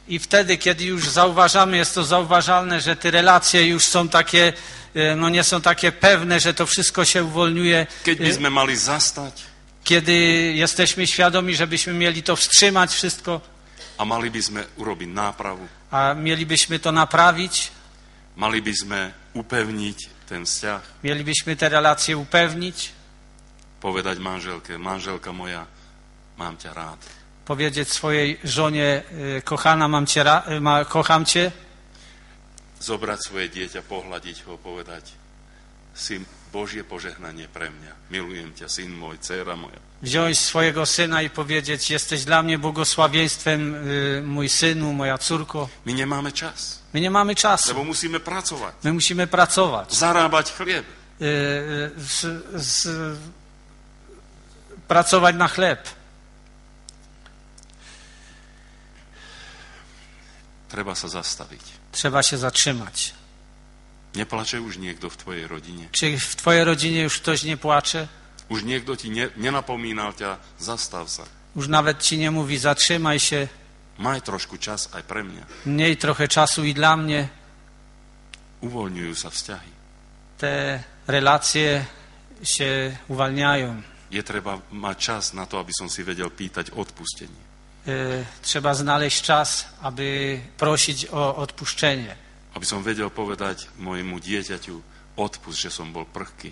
I wtedy, kiedy już zauważamy, jest to zauważalne, że te relacje już są takie, no nie są takie pewne, że to wszystko się uwolniuje. Keď by sme mali zastať Kiedy jesteśmy świadomi, żebyśmy mieli to wstrzymać wszystko, a mali by sme urobiť nápravu, a mielibyśmy to naprawić, mali by sme upevniť ten vzťah, mielibyśmy te relacje upewnić, povedať manželke, manželka moja, mám ťa rád. powiedzieć swojej żonie, kochana, kocham cię, Zobrať svoje dieťa, pohľadiť ho, povedať, si Božie požehnanie pre mňa. Milujem ťa, syn môj, dcéra moja. wziąć swojego syna i powiedzieć, jesteś dla mnie błogosławieństwem, mój synu, moja córko. My nemáme čas, My nie mamy czasu, lebo musíme pracovať, my musimy pracować, zarábať chlieb. pracować na chleb. Treba sa zastaviť. Trzeba się zatrzymać. Neplače už niekto v tvojej rodine? Czy w twojej rodzinie już ktoś nie płacze? Už niekto ti nenapomínal ťa, zastav sa. Już nawet ci nie mówi, zatrzymaj się, Maj trošku čas aj pre mňa. miej trochę czasu i dla mnie. Uvoľňujú sa vzťahy. Te relacje się uwalniają. Je treba mať čas na to, aby som si vedel pýtať odpustenie. Trzeba znaleźć czas, aby prosić o odpuszczenie. Aby som vedel povedať mojemu dieťaťu, odpust, že som bol prchký.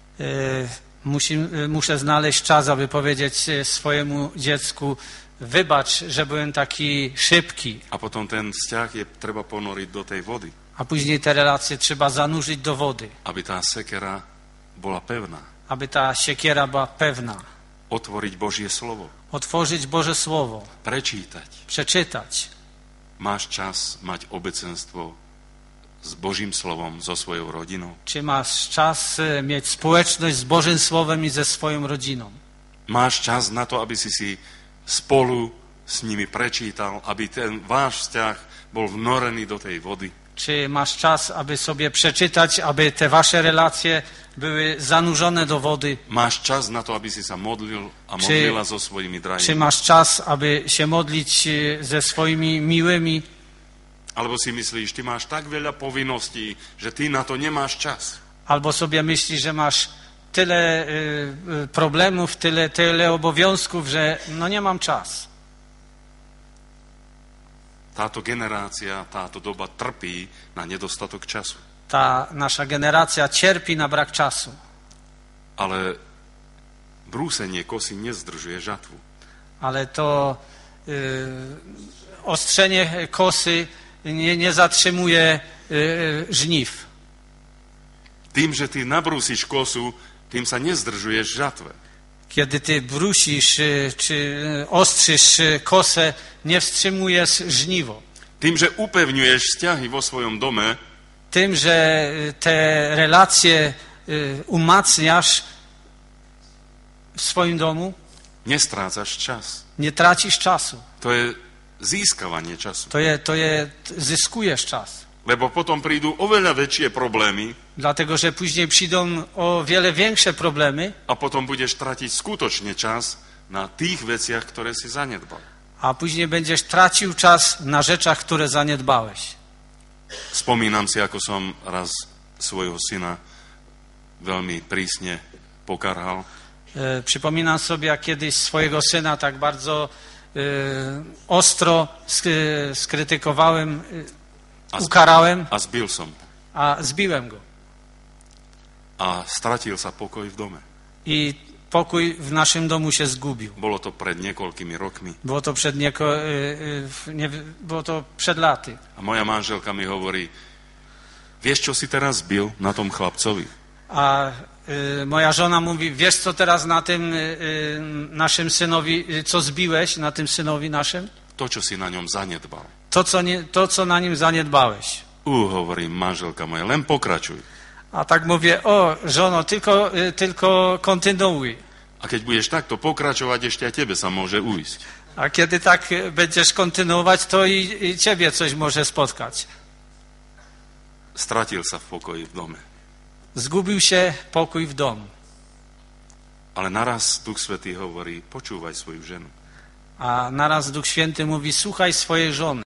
Muszę znaleźć czas, aby powiedzieć swojemu dziecku, wybacz, że byłem taki szybki. A potom ten vzťah je treba ponoriť do tej vody. A później te relacje trzeba zanurzyć do wody, Aby tá sekera bola pevná. aby ta siekiera była pewna. Otvoriť Božie slovo. Otworzyć Boże Słowo, Prečítať. przeczytać. Máš čas mať obecenstvo s Božím slovom, so svojou rodinou. Czy masz czas mieć społeczność z Bożym Słowem i ze swoją rodziną? Máš čas na to, aby si spolu s nimi prečítal, aby ten váš vzťah bol vnorený do tej vody. Czy masz czas, aby sobie przeczytać, aby te wasze relacje były zanurzone do wody? Máš čas na to, aby si sa modlil a modlila so svojimi Czy drahými. masz czas, aby się modlić ze swoimi miłymi? Alebo si myslíš, ty máš tak veľa povinností, že ty na to nemáš čas. Albo sobie myślisz, że masz tyle problemów, tyle obowiązków, że no nie mam czas. Táto generácia, táto doba trpí na nedostatok času. Ta nasza generacja cierpi na brak czasu. Ale brúsenie kosy nezdržuje žatvu. Ale to ostrzenie kosy nie zatrzymuje żniw. Tým, že ty nabrúsiš kosu, tým sa nezdržuješ žatve. Kiedy ty brusisz czy ostrzysz kosę, nie wstrzymujesz żniwo. Tým, že upevňuješ vzťahy vo svojom dome, Tym, że te relacje umacniasz w swoim domu, nestrácaš čas. nie tracisz czasu. To je získavanie času. Zyskujesz czas. Lebo potom prídu oveľa väčšie problémy Dlatego, że później przyjdą o wiele większe problemy, a potom budeš tratiť skutočne čas na tých veciach, ktoré si zanedbal. a później będziesz tracił czas na rzeczach, które zaniedbałeś. Spomínam si, ako som raz svojho syna veľmi prísne pokarhal. Przypominam sobie, jak kiedyś swojego syna tak bardzo ostro skrytykowałem, ukarałem, A zbil som. a zbiłem go. A stratil sa pokoj v dome. I pokój w naszym domu się zgubił. Bolo to pred niekoľkými rokmi. Było to przed laty. A moja manželka mi hovorí, vieš, čo si teraz zbil na tom chlapcovi? A moja żona mówi, wiesz co teraz na tym naszym synowi, co zbiłeś na tym synowi naszym? To, čo si na ňom zanedbal. To, co na nim zaniedbałeś. Hovorím, manželka moja, len pokračuj. A tak mówię, o żono, tylko kontynuuj. A keď budeš takto pokračovať, ešte aj tebe sa môže ujsť. A kiedy tak będziesz kontynuować, to i ciebie coś może spotkać. Stratil sa v pokoji v dome. Zgubił się pokój w domu. Ale naraz Duch Svätý hovorí, počúvaj svoju ženu. A naraz Duch Święty mówi, słuchaj swojej żony.